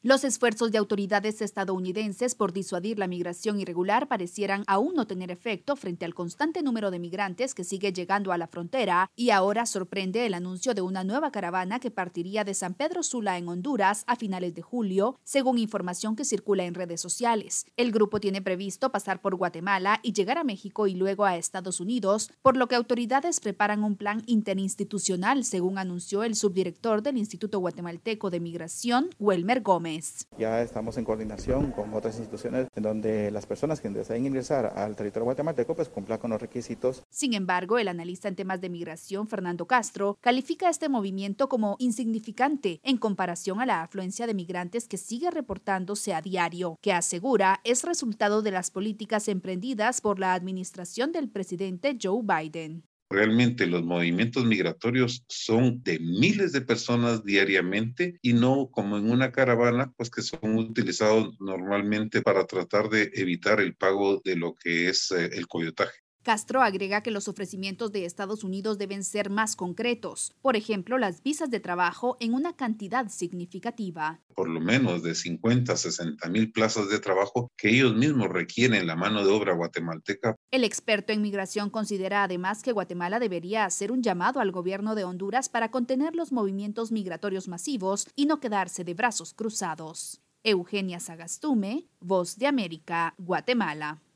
Los esfuerzos de autoridades estadounidenses por disuadir la migración irregular parecieran aún no tener efecto frente al constante número de migrantes que sigue llegando a la frontera, y ahora sorprende el anuncio de una nueva caravana que partiría de San Pedro Sula en Honduras a finales de julio, según información que circula en redes sociales. El grupo tiene previsto pasar por Guatemala y llegar a México y luego a Estados Unidos, por lo que autoridades preparan un plan interinstitucional, según anunció el subdirector del Instituto Guatemalteco de Migración, Welmer Gómez. Ya estamos en coordinación con otras instituciones en donde las personas que deseen ingresar al territorio guatemalteco pues cumplan con los requisitos. Sin embargo, el analista en temas de migración, Fernando Castro, califica este movimiento como insignificante en comparación a la afluencia de migrantes que sigue reportándose a diario, que asegura es resultado de las políticas emprendidas por la administración del presidente Joe Biden. Realmente los movimientos migratorios son de miles de personas diariamente y no como en una caravana, pues que son utilizados normalmente para tratar de evitar el pago de lo que es el coyotaje. Castro agrega que los ofrecimientos de Estados Unidos deben ser más concretos, por ejemplo, las visas de trabajo en una cantidad significativa. Por lo menos de 50 a 60 mil plazas de trabajo que ellos mismos requieren la mano de obra guatemalteca. El experto en migración considera además que Guatemala debería hacer un llamado al gobierno de Honduras para contener los movimientos migratorios masivos y no quedarse de brazos cruzados. Eugenia Sagastume, Voz de América, Guatemala.